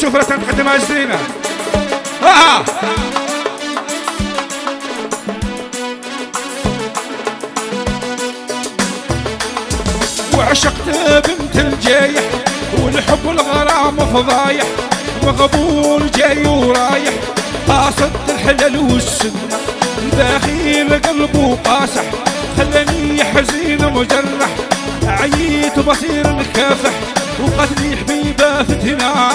والسفرة تقدمها زينة. وعشقت بنت الجايح والحب الغرام فضايح، مقبول جاي ورايح قاصد الحلال والسنة، داخل قلبه قاسح خلاني حزين مجرح، عييت بصير مكافح وقتلي حبيبه فتنا.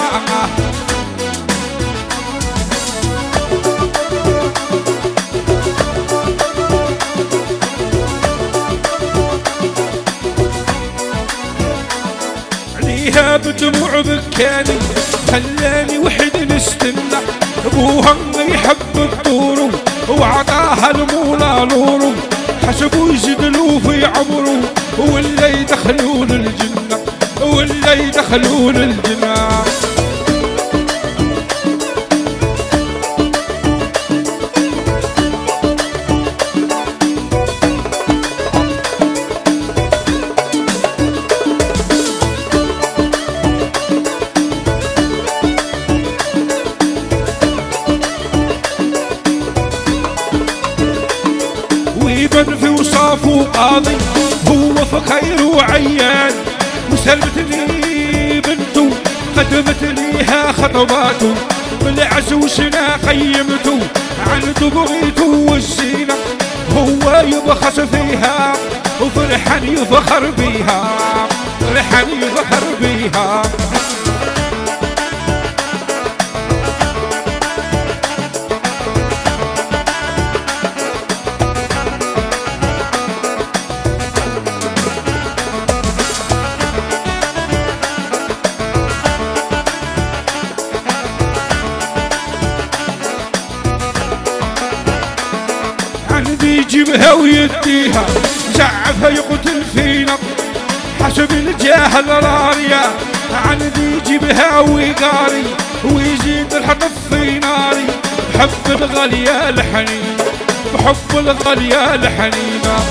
عليها بدموع بكاني خلاني وحد نستنى، ابوها يحب الطورو وعطاها المولى نورو، حسبوا يجدلوا في عمرو ولا يدخلون الجنة ولا يدخلون الجنة. ويبن في وصافه قاضي هو فقير وعيان، وسلمتني بنته قدمت ليها خطواته، بالعزوشنا قيمته عنده بغيته والزينة، هو يبخس فيها وفرحان يفخر بيها، فرحان يفخر بيها. يجيبها ويديها زعفها يقتل فينا حسب الجاه الرارية، عندي يجيبها ويقاري ويزيد الحطب في ناري، بحب الغالية الحنينة بحب الغالية الحنينة.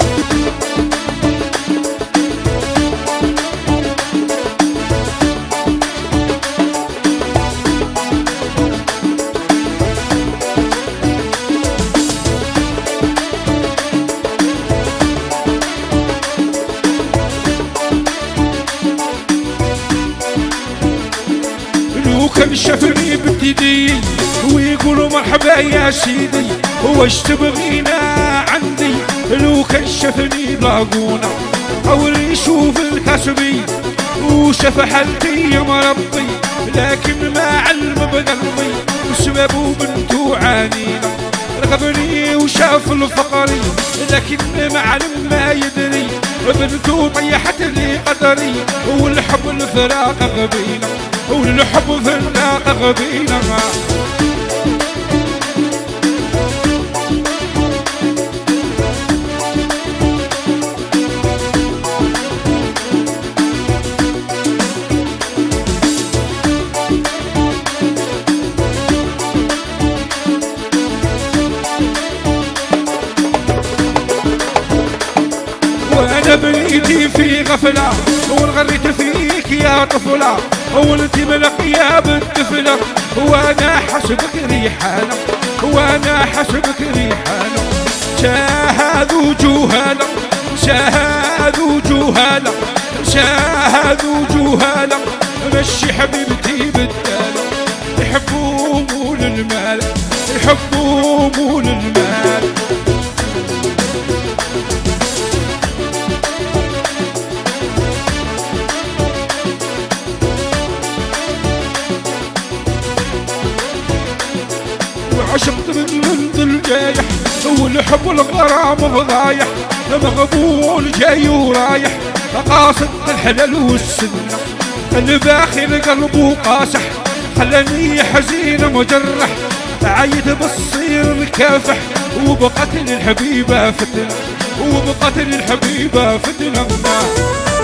كان شافني بابتدي ويقولوا مرحبا يا سيدي، واش تبغينا عندي لو كان شافني باقونا، او يشوف الكسبي وشاف حالتي يا مربي، لكن ما علم بقلبي وسببه بنته عانينا، رغبني وشاف الفقري لكن ما علم ما يدري، بنته طيحت لي قدري والحب الفراق غبينا والحب في الناق غبينا. وانا بنيتي في غفله وانغريت فيك يا طفله، وانت ملقيه بالطفله وانا حسبك ريحانه وانا حسبك ريحانه. شاهدوا جهاله شاهدوا جهاله شاهدوا جهاله، مشي حبيبتي بالداله، يحبوا مول المال يحبوا مول المال. عشقت من الجايح والحب والغرام فضايح، مقبول جاي ورايح قاصد الحلال والسنة، الباخر قلبه قاسح خلاني حزين مجرح، عايد بصير مكافح وبقتل الحبيبة فتنة وبقتل الحبيبة فتنة.